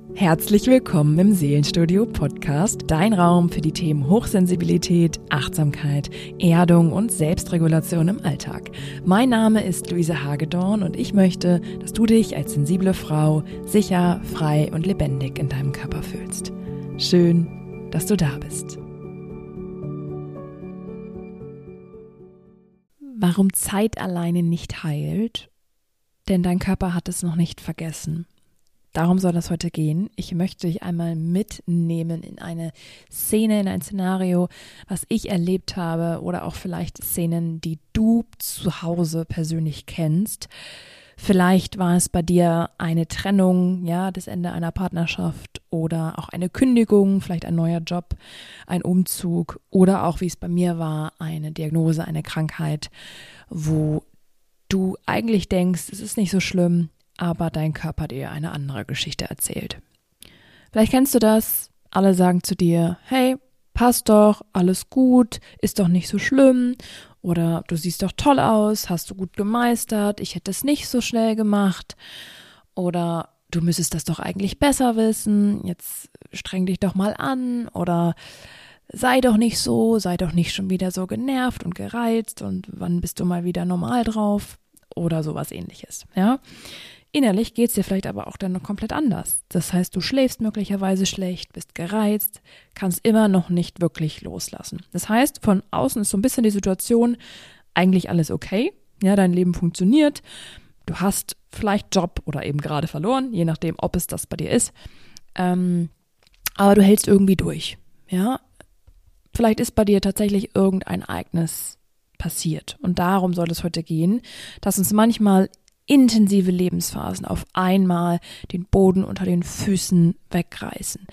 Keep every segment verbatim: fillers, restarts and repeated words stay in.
Herzlich willkommen im Seelenstudio Podcast, dein Raum für die Themen Hochsensibilität, Achtsamkeit, Erdung und Selbstregulation im Alltag. Mein Name ist Luise Hagedorn und ich möchte, dass du dich als sensible Frau sicher, frei und lebendig in deinem Körper fühlst. Schön, dass du da bist. Warum Zeit alleine nicht heilt? Denn dein Körper hat es noch nicht vergessen. Darum soll es heute gehen. Ich möchte dich einmal mitnehmen in eine Szene, in ein Szenario, was ich erlebt habe oder auch vielleicht Szenen, die du zu Hause persönlich kennst. Vielleicht war es bei dir eine Trennung, ja, das Ende einer Partnerschaft oder auch eine Kündigung, vielleicht ein neuer Job, ein Umzug oder auch, wie es bei mir war, eine Diagnose, eine Krankheit, wo du eigentlich denkst, es ist nicht so schlimm, aber dein Körper dir eine andere Geschichte erzählt. Vielleicht kennst du das, alle sagen zu dir, hey, passt doch, alles gut, ist doch nicht so schlimm oder du siehst doch toll aus, hast du gut gemeistert, ich hätte es nicht so schnell gemacht oder du müsstest das doch eigentlich besser wissen, jetzt streng dich doch mal an oder sei doch nicht so, sei doch nicht schon wieder so genervt und gereizt und wann bist du mal wieder normal drauf oder sowas ähnliches, ja. Innerlich geht es dir vielleicht aber auch dann noch komplett anders. Das heißt, du schläfst möglicherweise schlecht, bist gereizt, kannst immer noch nicht wirklich loslassen. Das heißt, von außen ist so ein bisschen die Situation eigentlich alles okay. Ja, dein Leben funktioniert. Du hast vielleicht Job oder eben gerade verloren, je nachdem, ob es das bei dir ist. Ähm, aber du hältst irgendwie durch. Ja, vielleicht ist bei dir tatsächlich irgendein Ereignis passiert. Und darum soll es heute gehen, dass uns manchmal intensive Lebensphasen auf einmal den Boden unter den Füßen wegreißen.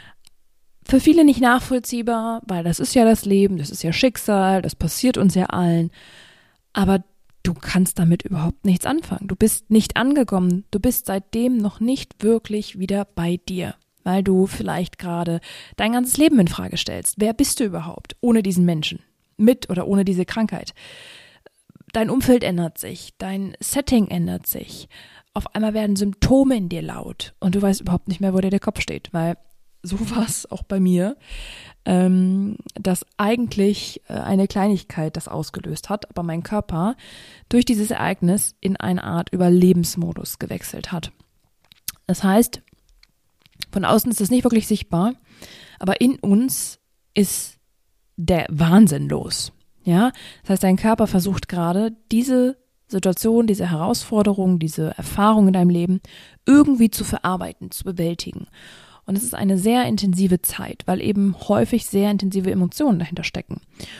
Für viele nicht nachvollziehbar, weil das ist ja das Leben, das ist ja Schicksal, das passiert uns ja allen. Aber du kannst damit überhaupt nichts anfangen. Du bist nicht angekommen, du bist seitdem noch nicht wirklich wieder bei dir, weil du vielleicht gerade dein ganzes Leben in Frage stellst. Wer bist du überhaupt ohne diesen Menschen, mit oder ohne diese Krankheit? Dein Umfeld ändert sich, dein Setting ändert sich. Auf einmal werden Symptome in dir laut und du weißt überhaupt nicht mehr, wo dir der Kopf steht, weil so war es auch bei mir, ähm, dass eigentlich äh, eine Kleinigkeit das ausgelöst hat, aber mein Körper durch dieses Ereignis in eine Art Überlebensmodus gewechselt hat. Das heißt, von außen ist es nicht wirklich sichtbar, aber in uns ist der Wahnsinn los. Ja, das heißt, dein Körper versucht gerade, diese Situation, diese Herausforderung, diese Erfahrung in deinem Leben irgendwie zu verarbeiten, zu bewältigen. Und es ist eine sehr intensive Zeit, weil eben häufig sehr intensive Emotionen dahinter stecken.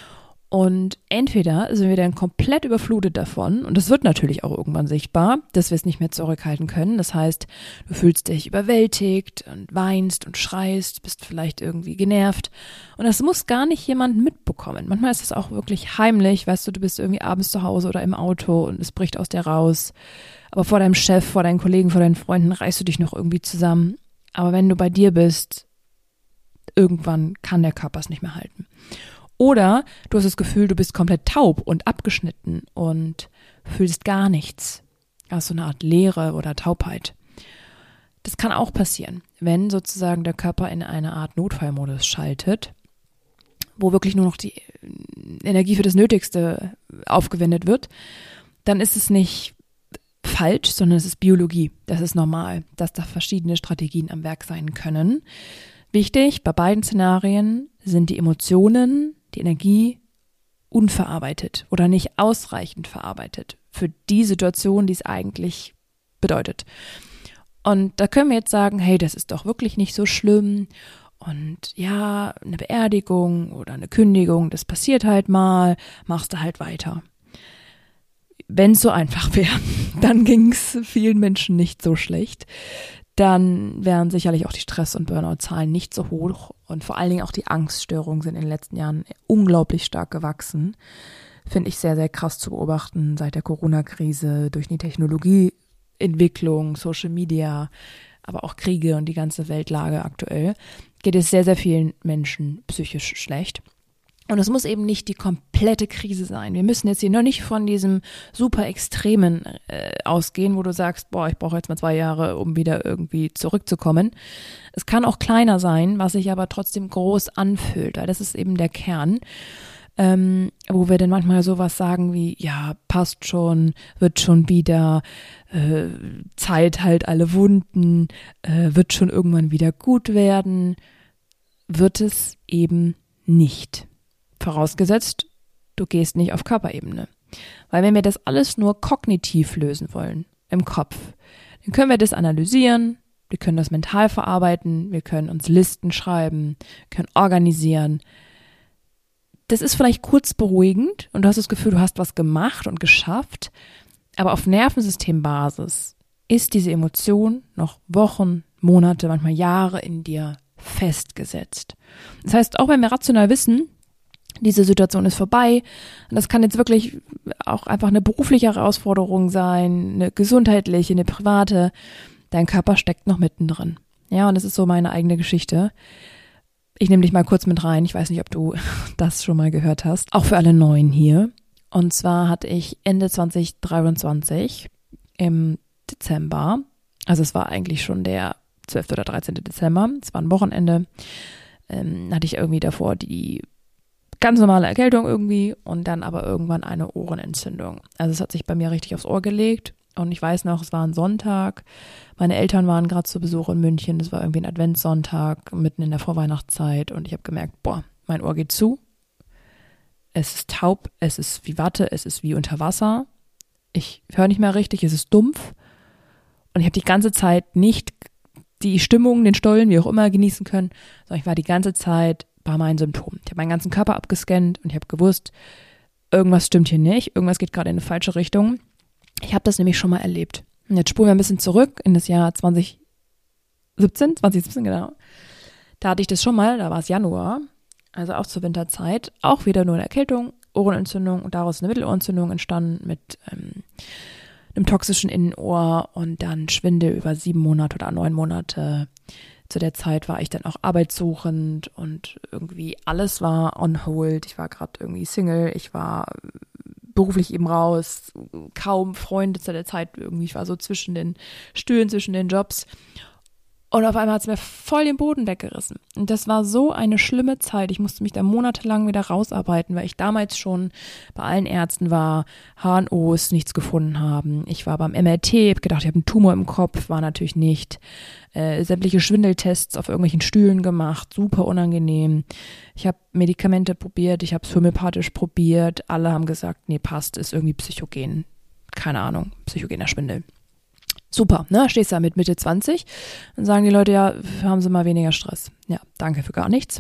Und entweder sind wir dann komplett überflutet davon, und das wird natürlich auch irgendwann sichtbar, dass wir es nicht mehr zurückhalten können. Das heißt, du fühlst dich überwältigt und weinst und schreist, bist vielleicht irgendwie genervt. Und das muss gar nicht jemand mitbekommen. Manchmal ist es auch wirklich heimlich, weißt du, du bist irgendwie abends zu Hause oder im Auto und es bricht aus dir raus. Aber vor deinem Chef, vor deinen Kollegen, vor deinen Freunden reißt du dich noch irgendwie zusammen. Aber wenn du bei dir bist, irgendwann kann der Körper es nicht mehr halten. Oder du hast das Gefühl, du bist komplett taub und abgeschnitten und fühlst gar nichts. Also so eine Art Leere oder Taubheit. Das kann auch passieren, wenn sozusagen der Körper in eine Art Notfallmodus schaltet, wo wirklich nur noch die Energie für das Nötigste aufgewendet wird. Dann ist es nicht falsch, sondern es ist Biologie. Das ist normal, dass da verschiedene Strategien am Werk sein können. Wichtig, bei beiden Szenarien sind die Emotionen, die Energie unverarbeitet oder nicht ausreichend verarbeitet für die Situation, die es eigentlich bedeutet. Und da können wir jetzt sagen, hey, das ist doch wirklich nicht so schlimm und ja, eine Beerdigung oder eine Kündigung, das passiert halt mal, machst du halt weiter. Wenn es so einfach wäre, dann ging es vielen Menschen nicht so schlecht. Dann wären sicherlich auch die Stress- und Burnout-Zahlen nicht so hoch und vor allen Dingen auch die Angststörungen sind in den letzten Jahren unglaublich stark gewachsen. Finde ich sehr, sehr krass zu beobachten seit der Corona-Krise, durch die Technologieentwicklung, Social Media, aber auch Kriege und die ganze Weltlage aktuell, geht es sehr, sehr vielen Menschen psychisch schlecht. Und es muss eben nicht die komplette Krise sein. Wir müssen jetzt hier noch nicht von diesem super Extremen äh, ausgehen, wo du sagst, boah, ich brauche jetzt mal zwei Jahre, um wieder irgendwie zurückzukommen. Es kann auch kleiner sein, was sich aber trotzdem groß anfühlt, weil das ist eben der Kern, ähm, wo wir dann manchmal sowas sagen wie, ja, passt schon, wird schon wieder, äh, Zeit halt alle Wunden, äh, wird schon irgendwann wieder gut werden, wird es eben nicht. Vorausgesetzt, du gehst nicht auf Körperebene. Weil wenn wir das alles nur kognitiv lösen wollen, im Kopf, dann können wir das analysieren, wir können das mental verarbeiten, wir können uns Listen schreiben, können organisieren. Das ist vielleicht kurz beruhigend und du hast das Gefühl, du hast was gemacht und geschafft, aber auf Nervensystembasis ist diese Emotion noch Wochen, Monate, manchmal Jahre in dir festgesetzt. Das heißt, auch wenn wir rational wissen, diese Situation ist vorbei. Und das kann jetzt wirklich auch einfach eine berufliche Herausforderung sein, eine gesundheitliche, eine private. Dein Körper steckt noch mittendrin. Ja, und das ist so meine eigene Geschichte. Ich nehme dich mal kurz mit rein. Ich weiß nicht, ob du das schon mal gehört hast. Auch für alle Neuen hier. Und zwar hatte ich Ende zwanzig dreiundzwanzig im Dezember, also es war eigentlich schon der zwölfte oder dreizehnte Dezember, es war ein Wochenende, ähm, hatte ich irgendwie davor die ganz normale Erkältung irgendwie und dann aber irgendwann eine Ohrenentzündung. Also es hat sich bei mir richtig aufs Ohr gelegt und ich weiß noch, es war ein Sonntag. Meine Eltern waren gerade zu Besuch in München. Es war irgendwie ein Adventssonntag mitten in der Vorweihnachtszeit und ich habe gemerkt, boah, mein Ohr geht zu. Es ist taub, es ist wie Watte, es ist wie unter Wasser. Ich höre nicht mehr richtig, es ist dumpf und ich habe die ganze Zeit nicht die Stimmung, den Stollen, wie auch immer, genießen können, sondern ich war die ganze Zeit bei meinen Symptomen. Ich habe meinen ganzen Körper abgescannt und ich habe gewusst, irgendwas stimmt hier nicht, irgendwas geht gerade in eine falsche Richtung. Ich habe das nämlich schon mal erlebt. Und jetzt spulen wir ein bisschen zurück in das Jahr zwanzig siebzehn, zwanzig siebzehn, genau. Da hatte ich das schon mal, da war es Januar, also auch zur Winterzeit, auch wieder nur eine Erkältung, Ohrenentzündung und daraus eine Mittelohrentzündung entstanden mit ähm, einem toxischen Innenohr und dann Schwindel über sieben Monate oder neun Monate. Zu der Zeit war ich dann auch arbeitssuchend und irgendwie alles war on hold. Ich war gerade irgendwie Single, ich war beruflich eben raus, kaum Freunde zu der Zeit irgendwie. Ich war so zwischen den Stühlen, zwischen den Jobs. Und auf einmal hat es mir voll den Boden weggerissen. Und das war so eine schlimme Zeit. Ich musste mich da monatelang wieder rausarbeiten, weil ich damals schon bei allen Ärzten war, H N Os nichts gefunden haben. Ich war beim M R T, hab gedacht, ich habe einen Tumor im Kopf, war natürlich nicht. Äh, sämtliche Schwindeltests auf irgendwelchen Stühlen gemacht, super unangenehm. Ich habe Medikamente probiert, ich habe es homöopathisch probiert. Alle haben gesagt, nee, passt, ist irgendwie psychogen. Keine Ahnung, psychogener Schwindel. Super, ne? Stehst da mit Mitte zwanzig, dann sagen die Leute, ja, haben Sie mal weniger Stress. Ja, danke für gar nichts.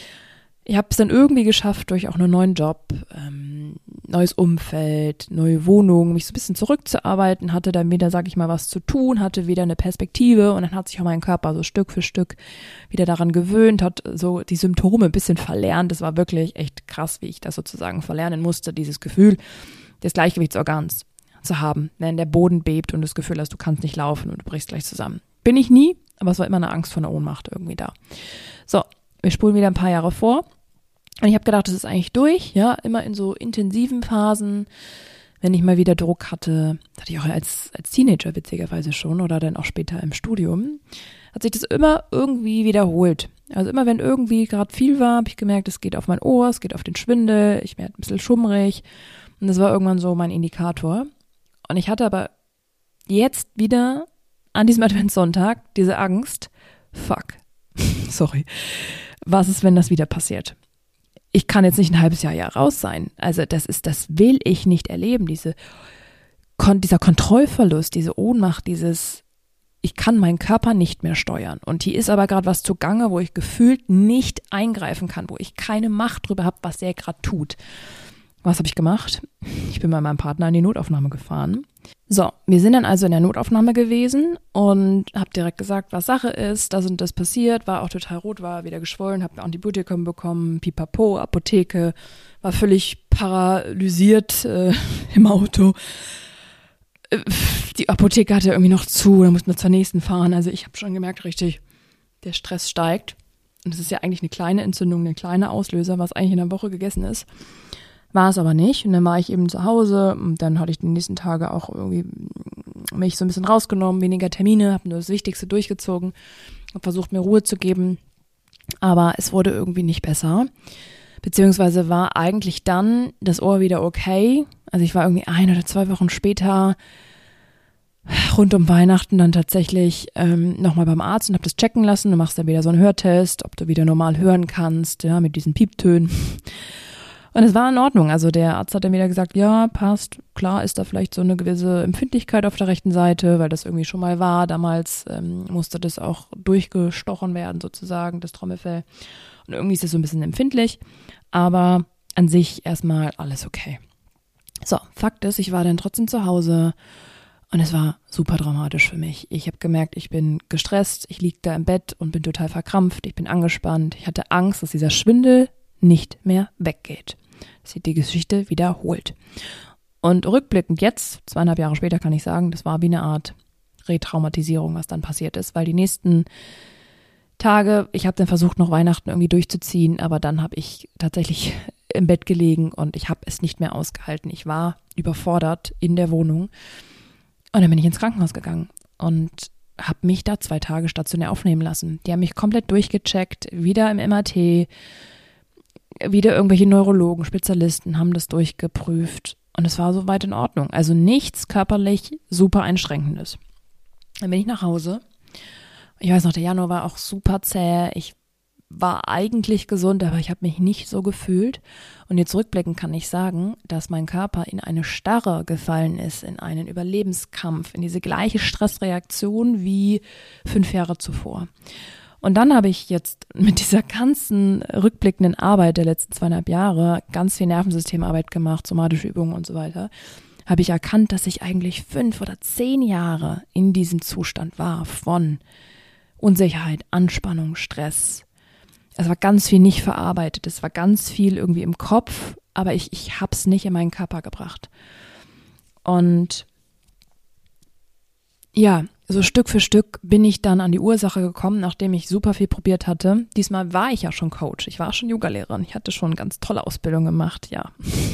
Ich habe es dann irgendwie geschafft, durch auch einen neuen Job, ähm, neues Umfeld, neue Wohnung, mich so ein bisschen zurückzuarbeiten, hatte dann wieder, sag ich mal, was zu tun, hatte wieder eine Perspektive und dann hat sich auch mein Körper so Stück für Stück wieder daran gewöhnt, hat so die Symptome ein bisschen verlernt. Das war wirklich echt krass, wie ich das sozusagen verlernen musste, dieses Gefühl des Gleichgewichtsorgans zu haben, wenn der Boden bebt und du das Gefühl hast, du kannst nicht laufen und du brichst gleich zusammen. Bin ich nie, aber es war immer eine Angst vor einer Ohnmacht irgendwie da. So, wir spulen wieder ein paar Jahre vor und ich habe gedacht, das ist eigentlich durch, ja, immer in so intensiven Phasen, wenn ich mal wieder Druck hatte, das hatte ich auch als, als Teenager witzigerweise schon oder dann auch später im Studium, hat sich das immer irgendwie wiederholt. Also immer wenn irgendwie gerade viel war, habe ich gemerkt, es geht auf mein Ohr, es geht auf den Schwindel, ich werde ein bisschen schummrig und das war irgendwann so mein Indikator. Und ich hatte aber jetzt wieder an diesem Adventssonntag diese Angst, fuck, sorry, was ist, wenn das wieder passiert? Ich kann jetzt nicht ein halbes Jahr ja raus sein. Also das ist, das will ich nicht erleben, diese, dieser Kontrollverlust, diese Ohnmacht, dieses, ich kann meinen Körper nicht mehr steuern. Und hier ist aber gerade was zugange, wo ich gefühlt nicht eingreifen kann, wo ich keine Macht drüber habe, was der gerade tut. Was habe ich gemacht? Ich bin bei meinem Partner in die Notaufnahme gefahren. So, wir sind dann also in der Notaufnahme gewesen und habe direkt gesagt, was Sache ist, das und das passiert, war auch total rot, war wieder geschwollen, habe Antibiotikum bekommen, pipapo, Apotheke, war völlig paralysiert äh, im Auto. Die Apotheke hatte irgendwie noch zu, da mussten wir zur nächsten fahren. Also ich habe schon gemerkt, richtig, der Stress steigt. Und es ist ja eigentlich eine kleine Entzündung, eine kleine Auslöser, was eigentlich in einer Woche gegessen ist. War es aber nicht. Und dann war ich eben zu Hause und dann hatte ich die nächsten Tage auch irgendwie mich so ein bisschen rausgenommen, weniger Termine, habe nur das Wichtigste durchgezogen, habe versucht, mir Ruhe zu geben. Aber es wurde irgendwie nicht besser. Beziehungsweise war eigentlich dann das Ohr wieder okay. Also ich war irgendwie ein oder zwei Wochen später rund um Weihnachten dann tatsächlich ähm, nochmal beim Arzt und habe das checken lassen. Du machst dann wieder so einen Hörtest, ob du wieder normal hören kannst, ja, mit diesen Pieptönen. Und es war in Ordnung. Also der Arzt hat dann wieder gesagt, ja, passt. Klar ist da vielleicht so eine gewisse Empfindlichkeit auf der rechten Seite, weil das irgendwie schon mal war. Damals ähm, musste das auch durchgestochen werden sozusagen, das Trommelfell. Und irgendwie ist es so ein bisschen empfindlich. Aber an sich erstmal alles okay. So, Fakt ist, ich war dann trotzdem zu Hause. Und es war super dramatisch für mich. Ich habe gemerkt, ich bin gestresst, ich liege da im Bett und bin total verkrampft, ich bin angespannt. Ich hatte Angst, dass dieser Schwindel nicht mehr weggeht, dass sich die Geschichte wiederholt. Und rückblickend jetzt, zweieinhalb Jahre später, kann ich sagen, das war wie eine Art Retraumatisierung, was dann passiert ist, weil die nächsten Tage, ich habe dann versucht, noch Weihnachten irgendwie durchzuziehen, aber dann habe ich tatsächlich im Bett gelegen und ich habe es nicht mehr ausgehalten. Ich war überfordert in der Wohnung. Und dann bin ich ins Krankenhaus gegangen und habe mich da zwei Tage stationär aufnehmen lassen. Die haben mich komplett durchgecheckt, wieder im M R T, wieder irgendwelche Neurologen, Spezialisten haben das durchgeprüft und es war soweit in Ordnung. Also nichts körperlich super Einschränkendes. Dann bin ich nach Hause. Ich weiß noch, der Januar war auch super zäh. Ich war eigentlich gesund, aber ich habe mich nicht so gefühlt. Und jetzt rückblickend kann ich sagen, dass mein Körper in eine Starre gefallen ist, in einen Überlebenskampf, in diese gleiche Stressreaktion wie fünf Jahre zuvor. Und dann habe ich jetzt mit dieser ganzen rückblickenden Arbeit der letzten zweieinhalb Jahre ganz viel Nervensystemarbeit gemacht, somatische Übungen und so weiter, habe ich erkannt, dass ich eigentlich fünf oder zehn Jahre in diesem Zustand war von Unsicherheit, Anspannung, Stress. Es war ganz viel nicht verarbeitet, es war ganz viel irgendwie im Kopf, aber ich, ich habe es nicht in meinen Körper gebracht. Und ja, so Stück für Stück bin ich dann an die Ursache gekommen, nachdem ich super viel probiert hatte. Diesmal war ich ja schon Coach, ich war schon Yogalehrerin, ich hatte schon eine ganz tolle Ausbildung gemacht, ja.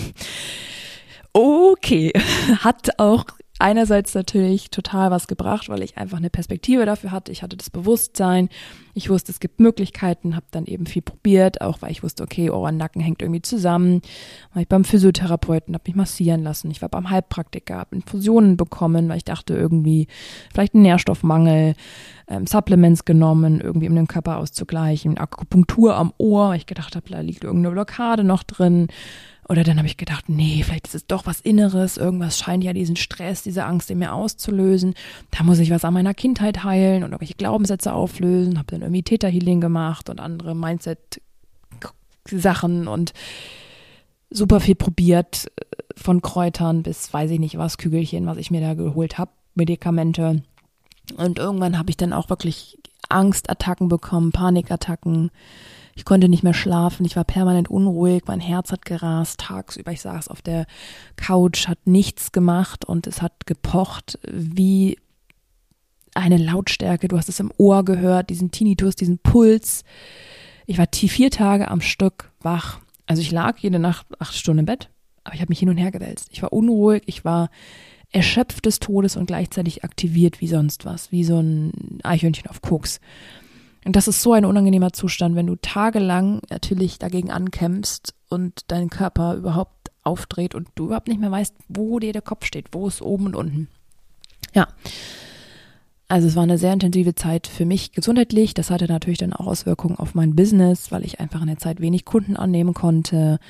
Okay, hat auch einerseits natürlich total was gebracht, weil ich einfach eine Perspektive dafür hatte. Ich hatte das Bewusstsein. Ich wusste, es gibt Möglichkeiten, habe dann eben viel probiert, auch weil ich wusste, okay, Ohr und Nacken hängt irgendwie zusammen. War ich beim Physiotherapeuten, habe mich massieren lassen. Ich war beim Heilpraktiker, habe Infusionen bekommen, weil ich dachte irgendwie vielleicht ein Nährstoffmangel, ähm, Supplements genommen, irgendwie um den Körper auszugleichen, Akupunktur am Ohr, weil ich gedacht habe, da liegt irgendeine Blockade noch drin. Oder dann habe ich gedacht, nee, vielleicht ist es doch was Inneres, irgendwas scheint ja diesen Stress, diese Angst in mir auszulösen. Da muss ich was an meiner Kindheit heilen und irgendwelche Glaubenssätze auflösen. Habe dann irgendwie Theta Healing gemacht und andere Mindset-Sachen und super viel probiert, von Kräutern bis weiß ich nicht was, Kügelchen, was ich mir da geholt habe, Medikamente. Und irgendwann habe ich dann auch wirklich Angstattacken bekommen, Panikattacken. Ich konnte nicht mehr schlafen, ich war permanent unruhig, mein Herz hat gerast tagsüber. Ich saß auf der Couch, hat nichts gemacht und es hat gepocht wie eine Lautstärke. Du hast es im Ohr gehört, diesen Tinnitus, diesen Puls. Ich war vier Tage am Stück wach. Also ich lag jede Nacht acht Stunden im Bett, aber ich habe mich hin und her gewälzt. Ich war unruhig, ich war erschöpft des Todes und gleichzeitig aktiviert wie sonst was, wie so ein Eichhörnchen auf Koks. Und das ist so ein unangenehmer Zustand, wenn du tagelang natürlich dagegen ankämpfst und dein Körper überhaupt aufdreht und du überhaupt nicht mehr weißt, wo dir der Kopf steht, wo ist oben und unten. Ja, also es war eine sehr intensive Zeit für mich gesundheitlich. Das hatte natürlich dann auch Auswirkungen auf mein Business, weil ich einfach in der Zeit wenig Kunden annehmen konnte,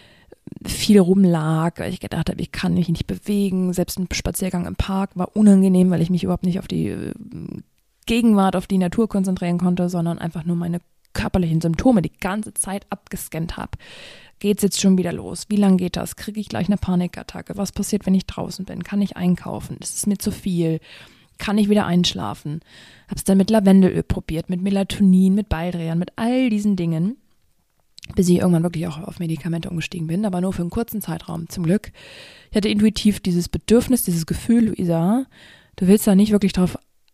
viel rumlag, weil ich gedacht habe, ich kann mich nicht bewegen. Selbst ein Spaziergang im Park war unangenehm, weil ich mich überhaupt nicht auf die Gegenwart, auf die Natur konzentrieren konnte, sondern einfach nur meine körperlichen Symptome die ganze Zeit abgescannt habe. Geht's jetzt schon wieder los? Wie lange geht das? Kriege ich gleich eine Panikattacke? Was passiert, wenn ich draußen bin? Kann ich einkaufen? Ist es mir zu viel? Kann ich wieder einschlafen? Habe es dann mit Lavendelöl probiert, mit Melatonin, mit Baldrian, mit all diesen Dingen, bis ich irgendwann wirklich auch auf Medikamente umgestiegen bin, aber nur für einen kurzen Zeitraum, zum Glück. Ich hatte intuitiv dieses Bedürfnis, dieses Gefühl, Luisa, du willst da nicht wirklich drauf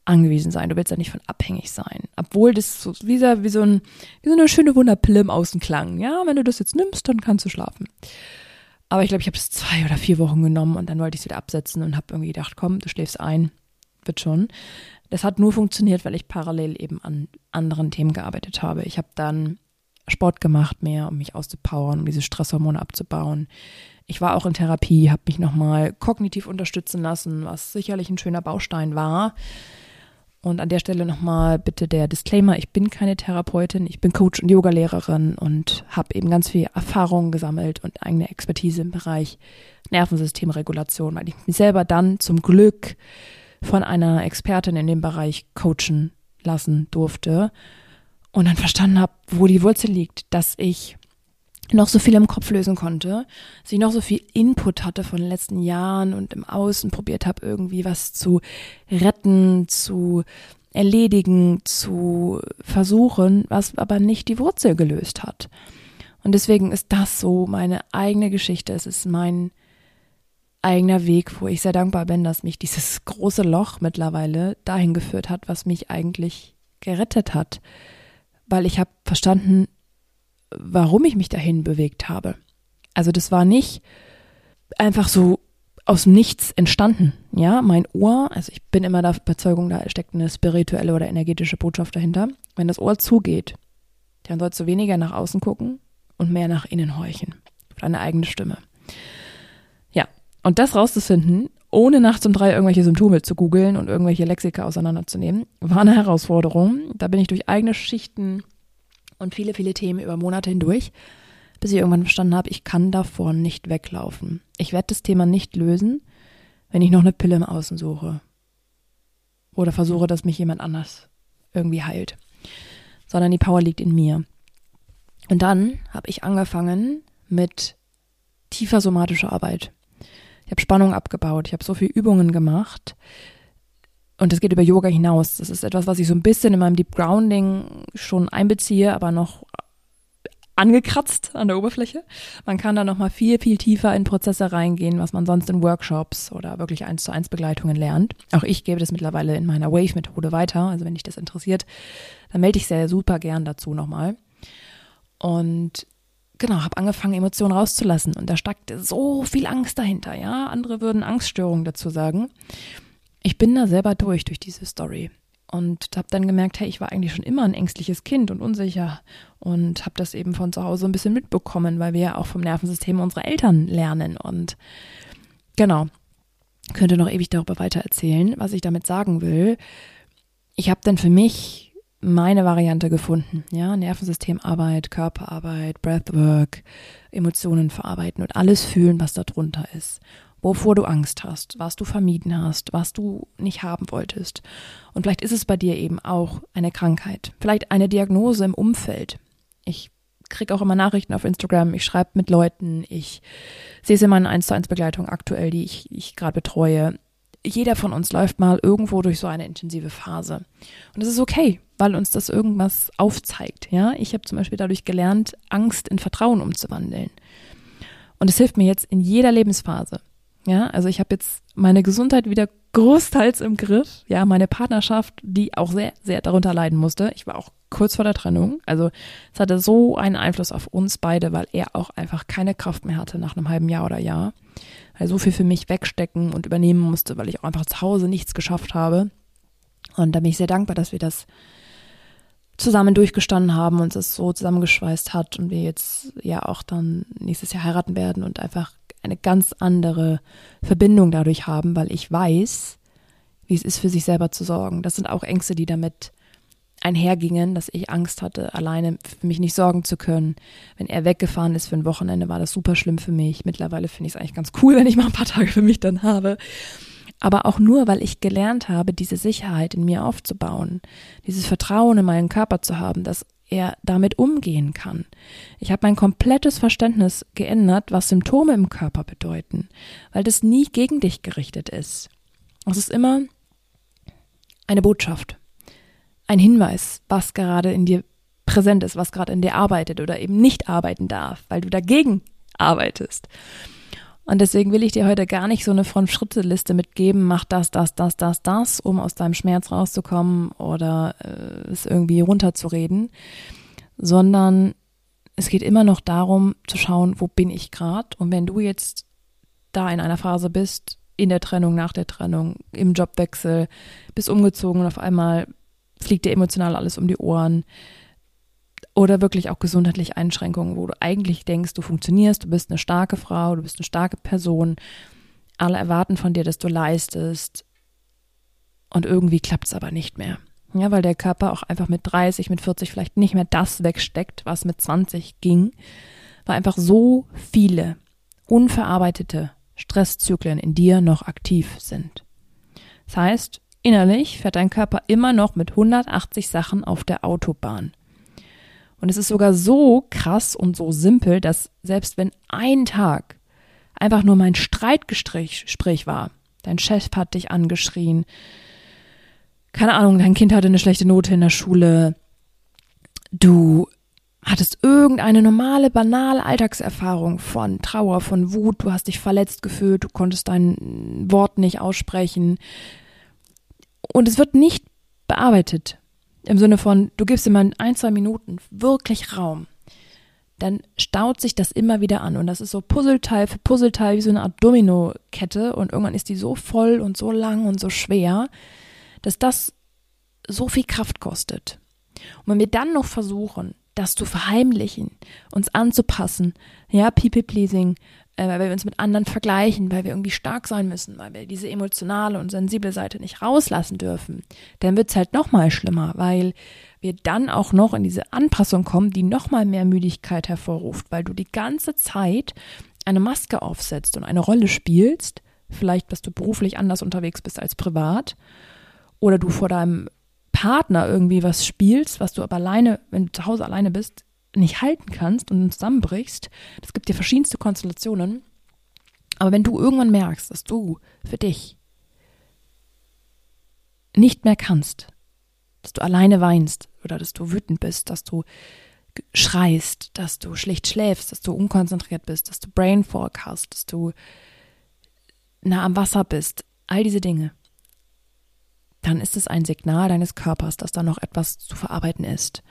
angewiesen sein, du willst da nicht von abhängig sein. Obwohl das so wie, so, wie, so ein, wie so eine schöne Wunderpille im Außenklang. Ja, wenn du das jetzt nimmst, dann kannst du schlafen. Aber ich glaube, ich habe das zwei oder vier Wochen genommen und dann wollte ich es wieder absetzen und habe irgendwie gedacht, komm, du schläfst ein, wird schon. Das hat nur funktioniert, weil ich parallel eben an anderen Themen gearbeitet habe. Ich habe dann Sport gemacht mehr, um mich auszupowern, um diese Stresshormone abzubauen. Ich war auch in Therapie, habe mich nochmal kognitiv unterstützen lassen, was sicherlich ein schöner Baustein war. Und an der Stelle nochmal bitte der Disclaimer, ich bin keine Therapeutin, ich bin Coach und Yogalehrerin und habe eben ganz viel Erfahrung gesammelt und eigene Expertise im Bereich Nervensystemregulation, weil ich mich selber dann zum Glück von einer Expertin in dem Bereich coachen lassen durfte und dann verstanden habe, wo die Wurzel liegt, dass ich noch so viel im Kopf lösen konnte, dass ich noch so viel Input hatte von den letzten Jahren und im Außen probiert habe, irgendwie was zu retten, zu erledigen, zu versuchen, was aber nicht die Wurzel gelöst hat. Und deswegen ist das so meine eigene Geschichte. Es ist mein eigener Weg, wo ich sehr dankbar bin, dass mich dieses große Loch mittlerweile dahin geführt hat, was mich eigentlich gerettet hat. Weil ich habe verstanden, warum ich mich dahin bewegt habe. Also das war nicht einfach so aus dem Nichts entstanden. Ja, mein Ohr, also ich bin immer der Überzeugung, da steckt eine spirituelle oder energetische Botschaft dahinter. Wenn das Ohr zugeht, dann sollst du weniger nach außen gucken und mehr nach innen horchen. Deine eigene Stimme. Ja, und das rauszufinden, ohne nachts um drei irgendwelche Symptome zu googeln und irgendwelche Lexika auseinanderzunehmen, war eine Herausforderung. Da bin ich durch eigene Schichten und viele, viele Themen über Monate hindurch, bis ich irgendwann verstanden habe, ich kann davor nicht weglaufen. Ich werde das Thema nicht lösen, wenn ich noch eine Pille im Außen suche. Oder versuche, dass mich jemand anders irgendwie heilt. Sondern die Power liegt in mir. Und dann habe ich angefangen mit tiefer somatischer Arbeit. Ich habe Spannung abgebaut, ich habe so viele Übungen gemacht. Und das geht über Yoga hinaus. Das ist etwas, was ich so ein bisschen in meinem Deep Grounding schon einbeziehe, aber noch angekratzt an der Oberfläche. Man kann da nochmal viel, viel tiefer in Prozesse reingehen, was man sonst in Workshops oder wirklich eins zu eins Begleitungen lernt. Auch ich gebe das mittlerweile in meiner Wave-Methode weiter. Also wenn dich das interessiert, dann melde ich sehr super gern dazu nochmal. Und genau, habe angefangen, Emotionen rauszulassen. Und da steckte so viel Angst dahinter. Ja, andere würden Angststörungen dazu sagen. Ich bin da selber durch, durch diese Story und habe dann gemerkt, hey, ich war eigentlich schon immer ein ängstliches Kind und unsicher und habe das eben von zu Hause ein bisschen mitbekommen, weil wir ja auch vom Nervensystem unserer Eltern lernen und genau, könnte noch ewig darüber weiter erzählen, was ich damit sagen will. Ich habe dann für mich meine Variante gefunden, ja, Nervensystemarbeit, Körperarbeit, Breathwork, Emotionen verarbeiten und alles fühlen, was da drunter ist. Wovor du Angst hast, was du vermieden hast, was du nicht haben wolltest. Und vielleicht ist es bei dir eben auch eine Krankheit, vielleicht eine Diagnose im Umfeld. Ich kriege auch immer Nachrichten auf Instagram, ich schreibe mit Leuten, ich sehe es in meiner eins zu eins Begleitung aktuell, die ich, ich gerade betreue. Jeder von uns läuft mal irgendwo durch so eine intensive Phase. Und das ist okay, weil uns das irgendwas aufzeigt. Ja, ich habe zum Beispiel dadurch gelernt, Angst in Vertrauen umzuwandeln. Und es hilft mir jetzt in jeder Lebensphase. Ja, also ich habe jetzt meine Gesundheit wieder großteils im Griff. Ja, meine Partnerschaft, die auch sehr, sehr darunter leiden musste. Ich war auch kurz vor der Trennung. Also es hatte so einen Einfluss auf uns beide, weil er auch einfach keine Kraft mehr hatte nach einem halben Jahr oder Jahr. Weil er so viel für mich wegstecken und übernehmen musste, weil ich auch einfach zu Hause nichts geschafft habe. Und da bin ich sehr dankbar, dass wir das zusammen durchgestanden haben, uns das so zusammengeschweißt hat und wir jetzt ja auch dann nächstes Jahr heiraten werden und einfach eine ganz andere Verbindung dadurch haben, weil ich weiß, wie es ist, für sich selber zu sorgen. Das sind auch Ängste, die damit einhergingen, dass ich Angst hatte, alleine für mich nicht sorgen zu können. Wenn er weggefahren ist für ein Wochenende, war das super schlimm für mich. Mittlerweile finde ich es eigentlich ganz cool, wenn ich mal ein paar Tage für mich dann habe. Aber auch nur, weil ich gelernt habe, diese Sicherheit in mir aufzubauen, dieses Vertrauen in meinen Körper zu haben, dass er damit umgehen kann. Ich habe mein komplettes Verständnis geändert, was Symptome im Körper bedeuten, weil das nie gegen dich gerichtet ist. Es ist immer eine Botschaft, ein Hinweis, was gerade in dir präsent ist, was gerade in dir arbeitet oder eben nicht arbeiten darf, weil du dagegen arbeitest. Und deswegen will ich dir heute gar nicht so eine Fünf-Schritte-Liste mitgeben, mach das, das, das, das, das, um aus deinem Schmerz rauszukommen oder äh, es irgendwie runterzureden, sondern es geht immer noch darum zu schauen, wo bin ich gerade? Und wenn du jetzt da in einer Phase bist, in der Trennung, nach der Trennung, im Jobwechsel, bist umgezogen und auf einmal fliegt dir emotional alles um die Ohren oder wirklich auch gesundheitliche Einschränkungen, wo du eigentlich denkst, du funktionierst, du bist eine starke Frau, du bist eine starke Person, alle erwarten von dir, dass du leistest und irgendwie klappt es aber nicht mehr. Ja, weil der Körper auch einfach mit dreißig, mit vierzig vielleicht nicht mehr das wegsteckt, was mit zwanzig ging, weil einfach so viele unverarbeitete Stresszyklen in dir noch aktiv sind. Das heißt, innerlich fährt dein Körper immer noch mit hundertachtzig Sachen auf der Autobahn. Und es ist sogar so krass und so simpel, dass selbst wenn ein Tag einfach nur mein Streitgespräch war, dein Chef hat dich angeschrien, keine Ahnung, dein Kind hatte eine schlechte Note in der Schule, du hattest irgendeine normale, banale Alltagserfahrung von Trauer, von Wut, du hast dich verletzt gefühlt, du konntest dein Wort nicht aussprechen und es wird nicht bearbeitet. Im Sinne von, du gibst ihm in ein, zwei Minuten wirklich Raum, dann staut sich das immer wieder an und das ist so Puzzleteil für Puzzleteil wie so eine Art Domino-Kette und irgendwann ist die so voll und so lang und so schwer, dass das so viel Kraft kostet. Und wenn wir dann noch versuchen, das zu verheimlichen, uns anzupassen, ja, People-Pleasing, äh, weil wir uns mit anderen vergleichen, weil wir irgendwie stark sein müssen, weil wir diese emotionale und sensible Seite nicht rauslassen dürfen, dann wird es halt nochmal schlimmer, weil wir dann auch noch in diese Anpassung kommen, die nochmal mehr Müdigkeit hervorruft, weil du die ganze Zeit eine Maske aufsetzt und eine Rolle spielst, vielleicht, dass du beruflich anders unterwegs bist als privat, oder du vor deinem Partner irgendwie was spielst, was du aber alleine, wenn du zu Hause alleine bist, nicht halten kannst und zusammenbrichst. Das gibt dir verschiedenste Konstellationen. Aber wenn du irgendwann merkst, dass du für dich nicht mehr kannst, dass du alleine weinst oder dass du wütend bist, dass du schreist, dass du schlecht schläfst, dass du unkonzentriert bist, dass du Brain Fog hast, dass du nah am Wasser bist, all diese Dinge, dann ist es ein Signal deines Körpers, dass da noch etwas zu verarbeiten ist.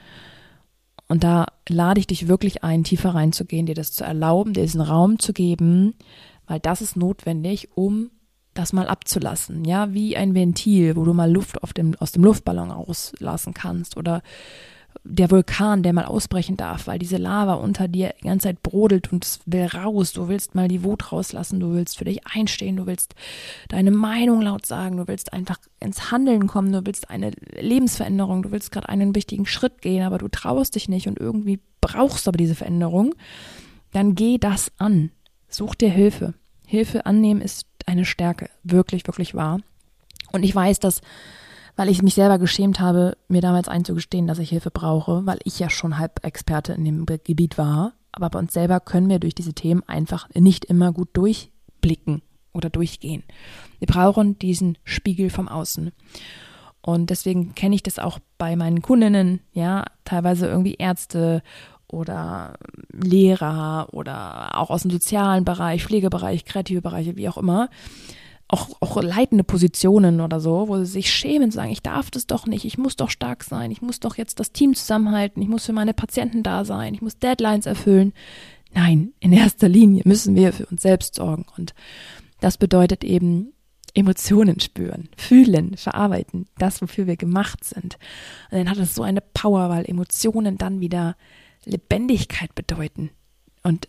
Und da lade ich dich wirklich ein, tiefer reinzugehen, dir das zu erlauben, dir diesen Raum zu geben, weil das ist notwendig, um das mal abzulassen. Ja, wie ein Ventil, wo du mal Luft auf dem, aus dem Luftballon rauslassen kannst oder der Vulkan, der mal ausbrechen darf, weil diese Lava unter dir die ganze Zeit brodelt und es will raus. Du willst mal die Wut rauslassen, du willst für dich einstehen, du willst deine Meinung laut sagen, du willst einfach ins Handeln kommen, du willst eine Lebensveränderung, du willst gerade einen wichtigen Schritt gehen, aber du traust dich nicht und irgendwie brauchst du aber diese Veränderung. Dann geh das an. Such dir Hilfe. Hilfe annehmen ist eine Stärke, wirklich, wirklich wahr. Und ich weiß, dass weil ich mich selber geschämt habe, mir damals einzugestehen, dass ich Hilfe brauche, weil ich ja schon halb Experte in dem Gebiet war. Aber bei uns selber können wir durch diese Themen einfach nicht immer gut durchblicken oder durchgehen. Wir brauchen diesen Spiegel vom Außen. Und deswegen kenne ich das auch bei meinen Kundinnen, ja, teilweise irgendwie Ärzte oder Lehrer oder auch aus dem sozialen Bereich, Pflegebereich, kreative Bereiche, wie auch immer. Auch, auch leitende Positionen oder so, wo sie sich schämen und sagen, ich darf das doch nicht, ich muss doch stark sein, ich muss doch jetzt das Team zusammenhalten, ich muss für meine Patienten da sein, ich muss Deadlines erfüllen. Nein, in erster Linie müssen wir für uns selbst sorgen und das bedeutet eben Emotionen spüren, fühlen, verarbeiten, das, wofür wir gemacht sind. Und dann hat es so eine Power, weil Emotionen dann wieder Lebendigkeit bedeuten. Und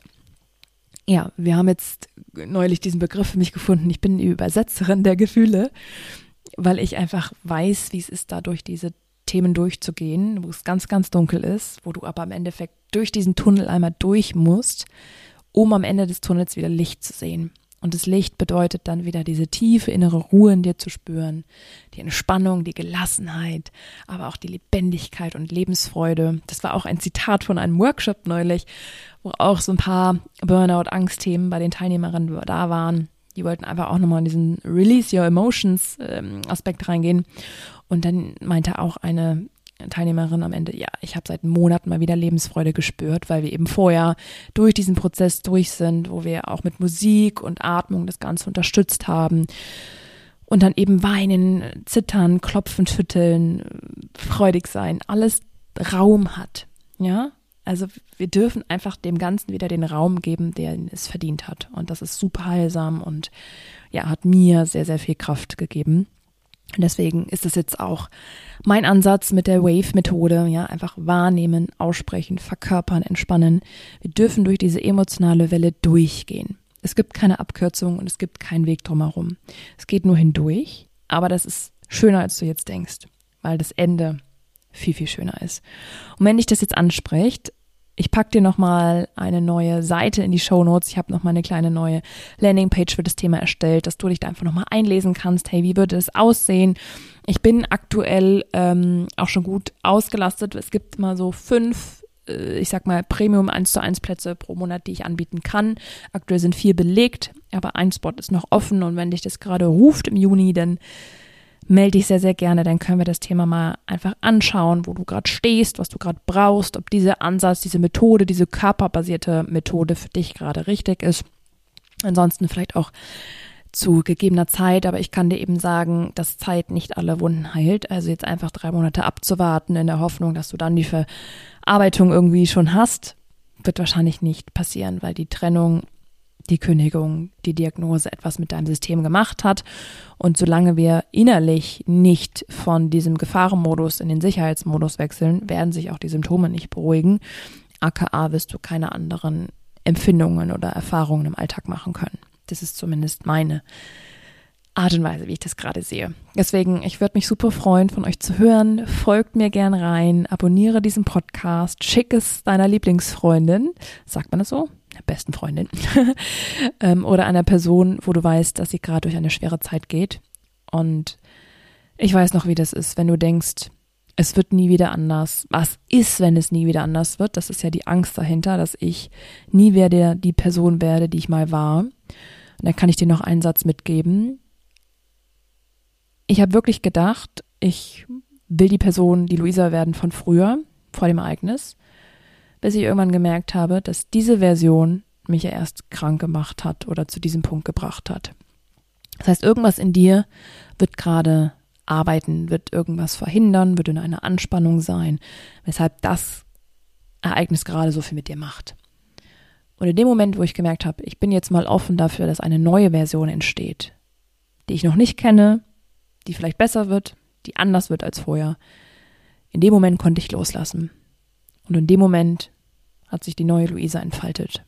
ja, wir haben jetzt neulich diesen Begriff für mich gefunden. Ich bin die Übersetzerin der Gefühle, weil ich einfach weiß, wie es ist, da durch diese Themen durchzugehen, wo es ganz, ganz dunkel ist, wo du aber im Endeffekt durch diesen Tunnel einmal durch musst, um am Ende des Tunnels wieder Licht zu sehen. Und das Licht bedeutet dann wieder diese tiefe innere Ruhe in dir zu spüren, die Entspannung, die Gelassenheit, aber auch die Lebendigkeit und Lebensfreude. Das war auch ein Zitat von einem Workshop neulich, wo auch so ein paar Burnout-Angstthemen bei den Teilnehmerinnen da waren. Die wollten einfach auch nochmal in diesen Release Your Emotions ähm, Aspekt reingehen. Und dann meinte auch eine Teilnehmerin am Ende, ja, ich habe seit Monaten mal wieder Lebensfreude gespürt, weil wir eben vorher durch diesen Prozess durch sind, wo wir auch mit Musik und Atmung das Ganze unterstützt haben und dann eben weinen, zittern, klopfen, schütteln, freudig sein, alles Raum hat, ja. Also wir dürfen einfach dem Ganzen wieder den Raum geben, den es verdient hat. Und das ist super heilsam und ja, hat mir sehr, sehr viel Kraft gegeben. Und deswegen ist es jetzt auch mein Ansatz mit der Wave-Methode, ja, einfach wahrnehmen, aussprechen, verkörpern, entspannen. Wir dürfen durch diese emotionale Welle durchgehen. Es gibt keine Abkürzung und es gibt keinen Weg drumherum. Es geht nur hindurch, aber das ist schöner, als du jetzt denkst, weil das Ende viel, viel schöner ist. Und wenn dich das jetzt anspricht, ich packe dir nochmal eine neue Seite in die Shownotes. Ich habe nochmal eine kleine neue Landingpage für das Thema erstellt, dass du dich da einfach nochmal einlesen kannst. Hey, wie würde es aussehen? Ich bin aktuell ähm, auch schon gut ausgelastet. Es gibt mal so fünf, äh, ich sag mal, Premium eins zu eins Plätze pro Monat, die ich anbieten kann. Aktuell sind vier belegt, aber ein Spot ist noch offen. Und wenn dich das gerade ruft im Juni, dann melde dich sehr, sehr gerne, dann können wir das Thema mal einfach anschauen, wo du gerade stehst, was du gerade brauchst, ob dieser Ansatz, diese Methode, diese körperbasierte Methode für dich gerade richtig ist. Ansonsten vielleicht auch zu gegebener Zeit, aber ich kann dir eben sagen, dass Zeit nicht alle Wunden heilt. Also jetzt einfach drei Monate abzuwarten in der Hoffnung, dass du dann die Verarbeitung irgendwie schon hast, wird wahrscheinlich nicht passieren, weil die Trennung, die Kündigung, die Diagnose etwas mit deinem System gemacht hat. Und solange wir innerlich nicht von diesem Gefahrenmodus in den Sicherheitsmodus wechseln, werden sich auch die Symptome nicht beruhigen. aka wirst du keine anderen Empfindungen oder Erfahrungen im Alltag machen können. Das ist zumindest meine Art und Weise, wie ich das gerade sehe. Deswegen, ich würde mich super freuen, von euch zu hören. Folgt mir gern rein, abonniere diesen Podcast, schick es deiner Lieblingsfreundin, sagt man das so? Der besten Freundin ähm, oder einer Person, wo du weißt, dass sie gerade durch eine schwere Zeit geht. Und ich weiß noch, wie das ist, wenn du denkst, es wird nie wieder anders. Was ist, wenn es nie wieder anders wird? Das ist ja die Angst dahinter, dass ich nie wieder die Person werde, die ich mal war. Und dann kann ich dir noch einen Satz mitgeben. Ich habe wirklich gedacht, ich will die Person, die Luisa werden von früher, vor dem Ereignis, bis ich irgendwann gemerkt habe, dass diese Version mich ja erst krank gemacht hat oder zu diesem Punkt gebracht hat. Das heißt, irgendwas in dir wird gerade arbeiten, wird irgendwas verhindern, wird in einer Anspannung sein, weshalb das Ereignis gerade so viel mit dir macht. Und in dem Moment, wo ich gemerkt habe, ich bin jetzt mal offen dafür, dass eine neue Version entsteht, die ich noch nicht kenne, die vielleicht besser wird, die anders wird als vorher, in dem Moment konnte ich loslassen. Und in dem Moment hat sich die neue Luisa entfaltet.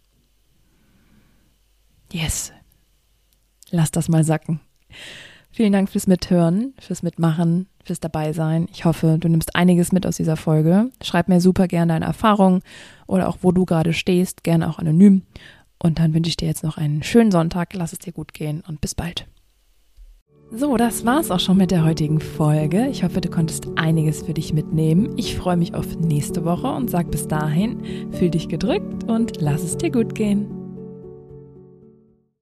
Yes. Lass das mal sacken. Vielen Dank fürs Mithören, fürs Mitmachen, fürs Dabeisein. Ich hoffe, du nimmst einiges mit aus dieser Folge. Schreib mir super gerne deine Erfahrungen oder auch, wo du gerade stehst, gerne auch anonym. Und dann wünsche ich dir jetzt noch einen schönen Sonntag. Lass es dir gut gehen und bis bald. So, das war's auch schon mit der heutigen Folge. Ich hoffe, du konntest einiges für dich mitnehmen. Ich freue mich auf nächste Woche und sag bis dahin, fühl dich gedrückt und lass es dir gut gehen.